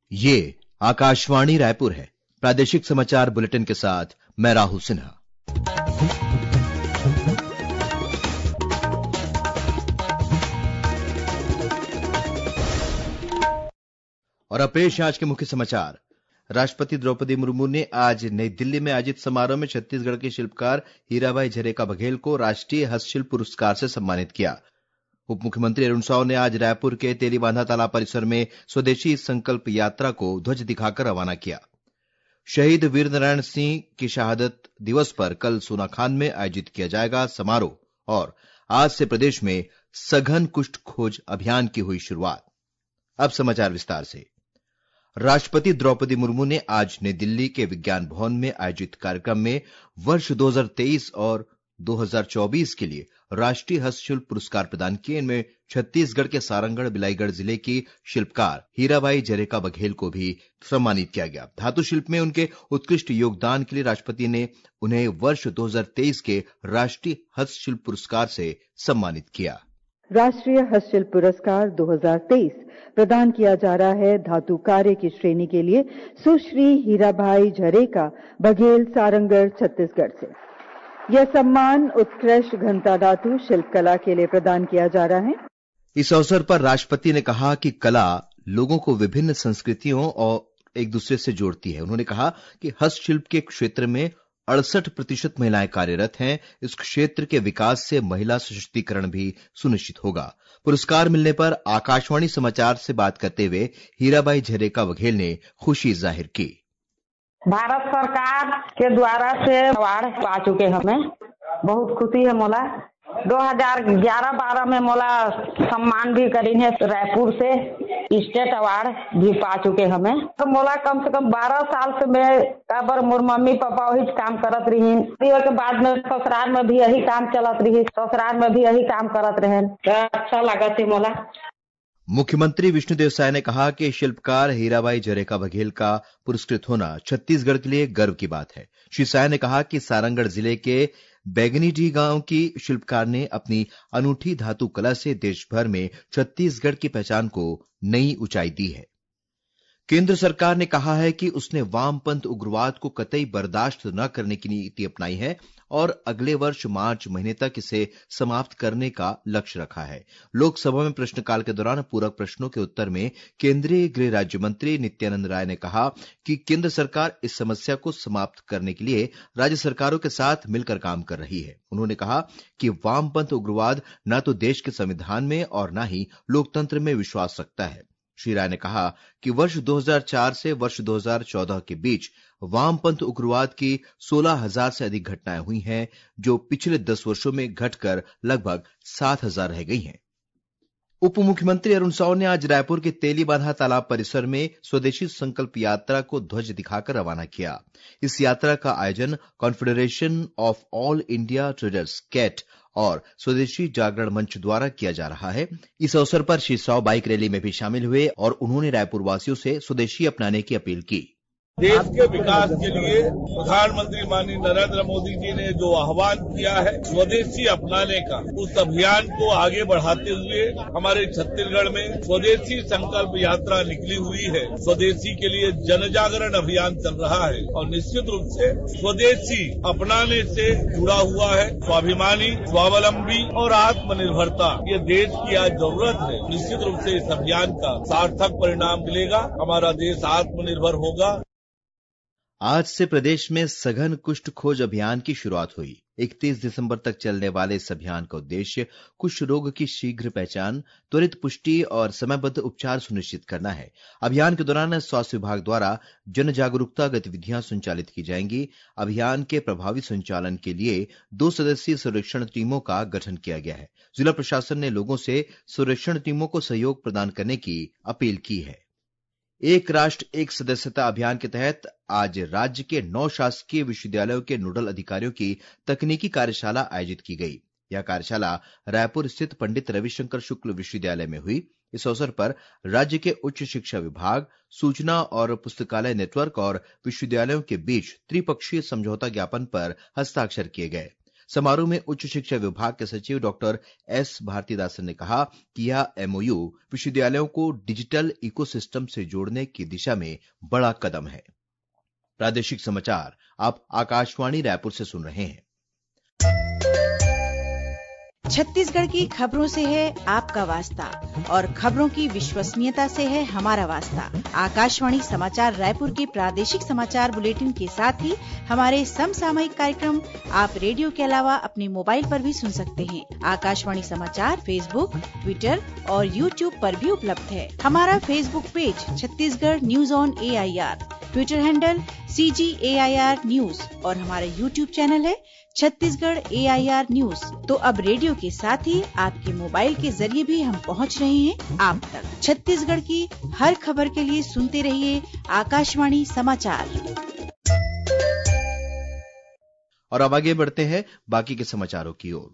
ये आकाशवाणी रायपुर है। प्रादेशिक समाचार बुलेटिन के साथ मैं राहुल सिन्हा। और अब पेश आज के मुख्य समाचार। राष्ट्रपति द्रौपदी मुर्मू ने आज नई दिल्ली में आयोजित समारोह में छत्तीसगढ़ के शिल्पकार हीराबाई झरेका बघेल को राष्ट्रीय हस्तशिल्प पुरस्कार से सम्मानित किया। उप मुख्यमंत्री अरुण साव ने आज रायपुर के तेलीबांधा तालाब परिसर में स्वदेशी संकल्प यात्रा को ध्वज दिखाकर रवाना किया। शहीद वीरनारायण सिंह की शहादत दिवस पर कल सोनाखान में आयोजित किया जाएगा समारोह। और आज से प्रदेश में सघन कुष्ठ खोज अभियान की हुई शुरुआत। अब समाचार विस्तार से। राष्ट्रपति द्रौपदी मुर्मू ने आज नई दिल्ली के विज्ञान भवन में आयोजित कार्यक्रम में वर्ष 2023 और 2024 के लिए राष्ट्रीय हस्तशिल्प पुरस्कार प्रदान किए। इनमें छत्तीसगढ़ के सारंगढ़ बिलाईगढ़ जिले की शिल्पकार हीराबाई झरेका बघेल को भी सम्मानित किया गया। धातु शिल्प में उनके उत्कृष्ट योगदान के लिए राष्ट्रपति ने उन्हें वर्ष 2023 के राष्ट्रीय हस्तशिल्प पुरस्कार से सम्मानित किया। राष्ट्रीय हस्तशिल्प पुरस्कार 2023 प्रदान किया जा रहा है धातु कार्य की श्रेणी के लिए सुश्री हीराबाई झरेका बघेल, सारंगढ़, छत्तीसगढ़ से। यह सम्मान उत्कृष्ट घनता धातु शिल्प कला के लिए प्रदान किया जा रहा है। इस अवसर पर राष्ट्रपति ने कहा कि कला लोगों को विभिन्न संस्कृतियों और एक दूसरे से जोड़ती है। उन्होंने कहा कि हस्तशिल्प के क्षेत्र में 68% महिलाएं कार्यरत हैं। इस क्षेत्र के विकास से महिला सशक्तिकरण भी सुनिश्चित होगा। पुरस्कार मिलने पर आकाशवाणी समाचार से बात करते हुए हीराबाई झरेका बघेल ने खुशी जाहिर की। भारत सरकार के द्वारा से अवार्ड पा चुके हमें बहुत खुशी है। मोला 2011-12 में मोला सम्मान भी करी है रायपुर से स्टेट अवार्ड भी पा चुके हमें। तो मोला कम से कम 12 साल से मैं काबर मोर मम्मी पापा वही काम करत रही। के बाद में ससुराल में भी यही काम चलत रही, ससुराल में भी यही काम करत रहे। अच्छा लगा थे मोला। मुख्यमंत्री विष्णुदेव साय ने कहा कि शिल्पकार हीराबाई झरेका बघेल का पुरस्कृत होना छत्तीसगढ़ के लिए गर्व की बात है। श्री साय ने कहा कि सारंगढ़ जिले के बैगनीडी गांव की शिल्पकार ने अपनी अनूठी धातु कला से देश भर में छत्तीसगढ़ की पहचान को नई ऊंचाई दी है। केंद्र सरकार ने कहा है कि उसने वामपंथ उग्रवाद को कतई बर्दाश्त न करने की नीति अपनाई है और अगले वर्ष मार्च महीने तक इसे समाप्त करने का लक्ष्य रखा है। लोकसभा में प्रश्नकाल के दौरान पूरक प्रश्नों के उत्तर में केंद्रीय गृह राज्य मंत्री नित्यानंद राय ने कहा कि केंद्र सरकार इस समस्या को समाप्त करने के लिए राज्य सरकारों के साथ मिलकर काम कर रही है। उन्होंने कहा कि वामपंथ उग्रवाद न तो देश के संविधान में और न ही लोकतंत्र में विश्वास रखता है। श्री राय ने कहा कि वर्ष 2004 से वर्ष 2014 के बीच वामपंथ उग्रवाद की 16,000 से अधिक घटनाएं हुई हैं, जो पिछले 10 वर्षों में घटकर लगभग 7,000 रह गई हैं। उप मुख्यमंत्री अरुण साव ने आज रायपुर के तेलीबांधा तालाब परिसर में स्वदेशी संकल्प यात्रा को ध्वज दिखाकर रवाना किया। इस यात्रा का आयोजन Confederation of All India Traders CAT और स्वदेशी जागरण मंच द्वारा किया जा रहा है। इस अवसर पर श्री साव बाइक रैली में भी शामिल हुए और उन्होंने रायपुर वासियों से स्वदेशी अपनाने की अपील की। देश के विकास के लिए प्रधानमंत्री माननीय नरेंद्र मोदी जी ने जो आह्वान किया है स्वदेशी अपनाने का, उस अभियान को आगे बढ़ाते हुए हमारे छत्तीसगढ़ में स्वदेशी संकल्प यात्रा निकली हुई है। स्वदेशी के लिए जन जागरण अभियान चल रहा है और निश्चित रूप से स्वदेशी अपनाने से जुड़ा हुआ है। स्वाभिमानी, स्वावलंबी और आत्मनिर्भरता ये देश की आज जरूरत है। निश्चित रूप से इस अभियान का सार्थक परिणाम मिलेगा, हमारा देश आत्मनिर्भर होगा। आज से प्रदेश में सघन कुष्ठ खोज अभियान की शुरुआत हुई। 31 दिसंबर तक चलने वाले इस अभियान का उद्देश्य कुष्ठ रोग की शीघ्र पहचान, त्वरित पुष्टि और समयबद्ध उपचार सुनिश्चित करना है। अभियान के दौरान स्वास्थ्य विभाग द्वारा जन जागरूकता गतिविधियां संचालित की जाएंगी। अभियान के प्रभावी संचालन के लिए 2 सदस्यीय सर्वेक्षण टीमों का गठन किया गया है। जिला प्रशासन ने लोगों से सर्वेक्षण टीमों को सहयोग प्रदान करने की अपील की है। एक राष्ट्र एक सदस्यता अभियान के तहत आज राज्य के 9 शासकीय विश्वविद्यालयों के नोडल अधिकारियों की तकनीकी कार्यशाला आयोजित की गई। यह कार्यशाला रायपुर स्थित पंडित रविशंकर शुक्ल विश्वविद्यालय में हुई। इस अवसर पर राज्य के उच्च शिक्षा विभाग, सूचना और पुस्तकालय नेटवर्क और विश्वविद्यालयों के बीच त्रिपक्षीय समझौता ज्ञापन पर हस्ताक्षर किए गए। समारोह में उच्च शिक्षा विभाग के सचिव डॉक्टर एस भारतीदासन ने कहा कि यह एमओयू विश्वविद्यालयों को डिजिटल इकोसिस्टम से जोड़ने की दिशा में बड़ा कदम है। प्रादेशिक समाचार आप आकाशवाणी रायपुर से सुन रहे हैं। छत्तीसगढ़ की खबरों से है आपका वास्ता और खबरों की विश्वसनीयता से है हमारा वास्ता। आकाशवाणी समाचार रायपुर के प्रादेशिक समाचार बुलेटिन के साथ ही हमारे समसामयिक कार्यक्रम आप रेडियो के अलावा अपने मोबाइल पर भी सुन सकते हैं। आकाशवाणी समाचार फेसबुक, ट्विटर और यूट्यूब पर भी उपलब्ध है। हमारा Facebook page Chhattisgarh news on AIR, Twitter handle CGAIR news और हमारा यूट्यूब चैनल है छत्तीसगढ़ AIR न्यूज। तो अब रेडियो के साथ ही आपके मोबाइल के जरिए भी हम पहुंच रहे हैं आप तक। छत्तीसगढ़ की हर खबर के लिए सुनते रहिए आकाशवाणी समाचार। और अब आगे बढ़ते हैं बाकी के समाचारों की ओर।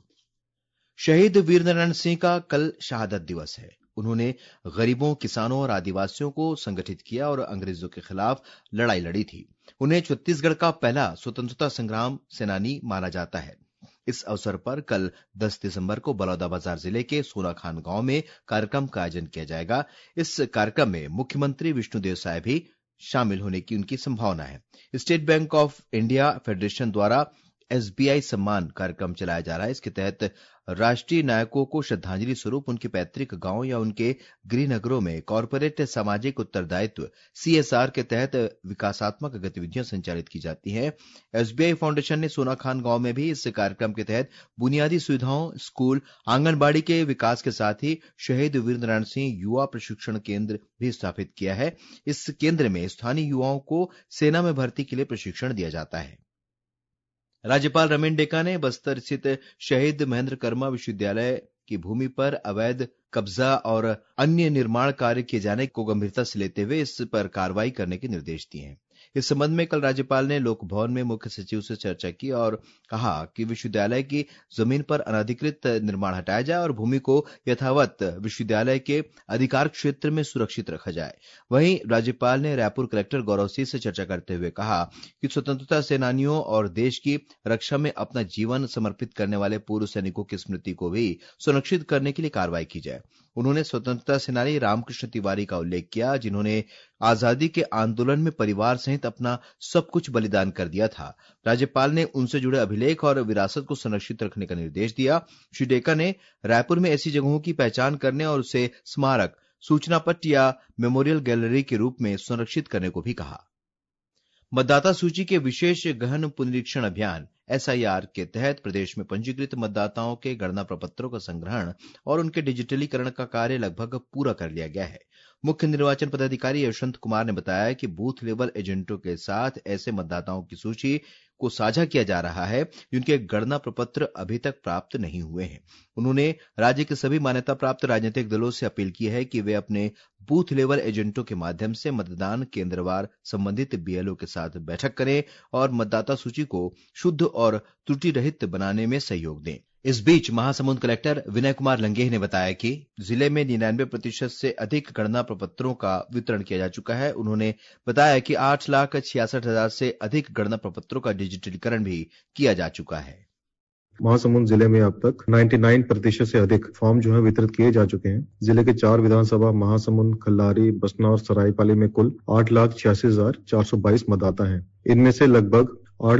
शहीद वीरनारायण सिंह का कल शहादत दिवस है। उन्होंने गरीबों, किसानों और आदिवासियों को संगठित किया और अंग्रेजों के खिलाफ लड़ाई लड़ी थी। उन्हें छत्तीसगढ़ का पहला स्वतंत्रता संग्राम सेनानी माना जाता है। इस अवसर पर कल 10 दिसंबर को बलौदाबाजार जिले के सोनाखान गांव में कार्यक्रम का आयोजन किया जाएगा। इस कार्यक्रम में मुख्यमंत्री विष्णुदेव साय भी शामिल होने की उनकी संभावना है। State Bank of India Federation द्वारा SBI सम्मान कार्यक्रम चलाया जा रहा है। इसके तहत राष्ट्रीय नायकों को श्रद्धांजलि स्वरूप उनके पैतृक गांव या उनके गृहनगरों में कॉरपोरेट सामाजिक उत्तरदायित्व CSR के तहत विकासात्मक गतिविधियां संचालित की जाती हैं। SBI फाउंडेशन ने सोनाखान गांव में भी इस कार्यक्रम के तहत बुनियादी सुविधाओं, स्कूल, आंगनबाड़ी के विकास के साथ ही शहीद वीरनारायण सिंह युवा प्रशिक्षण केंद्र भी स्थापित किया है। इस केंद्र में स्थानीय युवाओं को सेना में भर्ती के लिए प्रशिक्षण दिया जाता है। राज्यपाल रमेन डेका ने बस्तर स्थित शहीद महेंद्र कर्मा विश्वविद्यालय की भूमि पर अवैध कब्जा और अन्य निर्माण कार्य किए जाने को गंभीरता से लेते हुए इस पर कार्रवाई करने के निर्देश दिए हैं। इस संबंध में कल राज्यपाल ने लोक भवन में मुख्य सचिव से चर्चा की और कहा कि विश्वविद्यालय की जमीन पर अनधिकृत निर्माण हटाया जाए और भूमि को यथावत विश्वविद्यालय के अधिकार क्षेत्र में सुरक्षित रखा जाए। वहीं राज्यपाल ने रायपुर कलेक्टर गौरव सिंह से चर्चा करते हुए कहा कि स्वतंत्रता सेनानियों और देश की रक्षा में अपना जीवन समर्पित करने वाले पूर्व सैनिकों की स्मृति को भी सुरक्षित करने के लिए कार्रवाई की जाए। उन्होंने स्वतंत्रता सेनानी रामकृष्ण तिवारी का उल्लेख किया, जिन्होंने आजादी के आंदोलन में परिवार सहित अपना सब कुछ बलिदान कर दिया था। राज्यपाल ने उनसे जुड़े अभिलेख और विरासत को संरक्षित रखने का निर्देश दिया। श्री डेका ने रायपुर में ऐसी जगहों की पहचान करने और उसे स्मारक, सूचना पट या मेमोरियल गैलरी के रूप में संरक्षित करने को भी कहा। मतदाता सूची के विशेष गहन पुनरीक्षण अभियान SIR के तहत प्रदेश में पंजीकृत मतदाताओं के गणना प्रपत्रों का संग्रहण और उनके डिजिटलीकरण का कार्य लगभग पूरा कर लिया गया है। मुख्य निर्वाचन पदाधिकारी यशवंत कुमार ने बताया कि बूथ लेवल एजेंटों के साथ ऐसे मतदाताओं की सूची को साझा किया जा रहा है जिनके गणना प्रपत्र अभी तक प्राप्त नहीं हुए हैं। उन्होंने राज्य के सभी मान्यता प्राप्त राजनीतिक दलों से अपील की है कि वे अपने बूथ लेवल एजेंटों के माध्यम से मतदान केंद्रवार संबंधित BLO के साथ बैठक करें और मतदाता सूची को शुद्ध और त्रुटि रहित बनाने में सहयोग दें। इस बीच महासमुंद कलेक्टर विनय कुमार लंगेह ने बताया कि जिले में 99% से अधिक गणना प्रपत्रों का वितरण किया जा चुका है। उन्होंने बताया कि 8,66,000 से अधिक गणना प्रपत्रों का डिजिटलीकरण भी किया जा चुका है। महासमुंद जिले में अब तक 99% से अधिक फॉर्म जो है वितरित किए जा चुके हैं। जिले के 4 विधानसभा महासमुंद, खल्लारी, बसना और सरायपाली में कुल 8,86,422 मतदाता हैं। इनमें से लगभग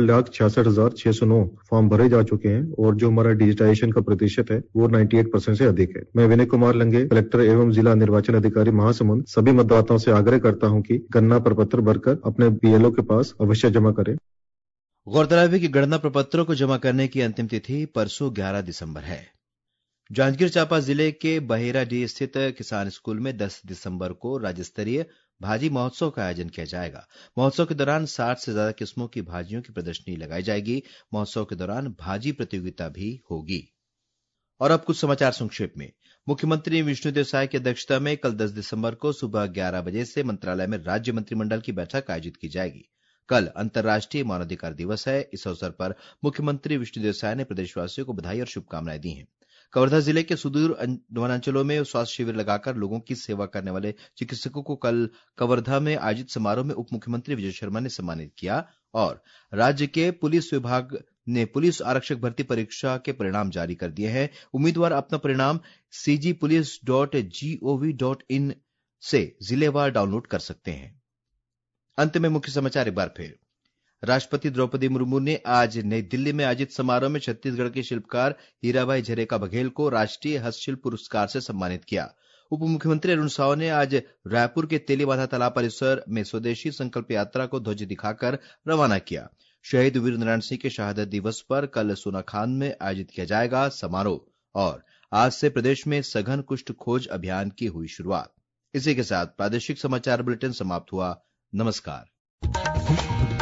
8,66,609 फॉर्म भरे जा चुके हैं और जो हमारा डिजिटाइजेशन का प्रतिशत है वो 98% से अधिक है। मैं विनय कुमार लंगेह, कलेक्टर एवं जिला निर्वाचन अधिकारी महासमुंद, सभी मतदाताओं से आग्रह करता हूं कि गणना प्रपत्र भरकर अपने BLO के पास अवश्य जमा करें। गौरतलब है कि गणना प्रपत्रों को जमा करने की अंतिम तिथि परसों 11 दिसंबर है। जांजगीर चांपा जिले के बहेराडीह स्थित किसान स्कूल में 10 दिसंबर को राज्य स्तरीय भाजी महोत्सव का आयोजन किया जाएगा। महोत्सव के दौरान 60 से ज्यादा किस्मों की भाजियों की प्रदर्शनी लगाई जाएगी। महोत्सव के दौरान भाजी प्रतियोगिता भी होगी। और अब कुछ समाचार संक्षेप में। मुख्यमंत्री विष्णुदेव साय की अध्यक्षता में कल 10 दिसंबर को सुबह 11 बजे से मंत्रालय में राज्य मंत्रिमंडल की बैठक आयोजित की जाएगी। कल अंतर्राष्ट्रीय मानवाधिकार दिवस है। इस अवसर पर मुख्यमंत्री विष्णुदेव साय ने प्रदेशवासियों को बधाई और शुभकामनाएं दी हैं। कवर्धा जिले के सुदूर वनांचलों में स्वास्थ्य शिविर लगाकर लोगों की सेवा करने वाले चिकित्सकों को कल कवर्धा में आयोजित समारोह में उप मुख्यमंत्री विजय शर्मा ने सम्मानित किया और राज्य के पुलिस विभाग ने पुलिस आरक्षक भर्ती परीक्षा के परिणाम जारी कर दिए हैं। उम्मीदवार अपना परिणाम cgpolice.gov.in से जिलेवार डाउनलोड कर सकते हैं। अंत में मुख्य समाचार एक बार फिर। राष्ट्रपति द्रौपदी मुर्मू ने आज नई दिल्ली में आयोजित समारोह में छत्तीसगढ़ के शिल्पकार हीराबाई झरेका बघेल को राष्ट्रीय हस्तशिल्प पुरस्कार से सम्मानित किया। उप मुख्यमंत्री अरुण साव ने आज रायपुर के तेलीबांधा तालाब परिसर में स्वदेशी संकल्प यात्रा को ध्वज दिखाकर रवाना किया। शहीद वीरनारायण सिंह के शहादत दिवस पर कल सोनाखान में आयोजित किया जाएगा समारोह। और आज से प्रदेश में सघन कुष्ठ खोज अभियान की हुई शुरुआत। इसी के साथ प्रादेशिक समाचार बुलेटिन समाप्त हुआ। नमस्कार।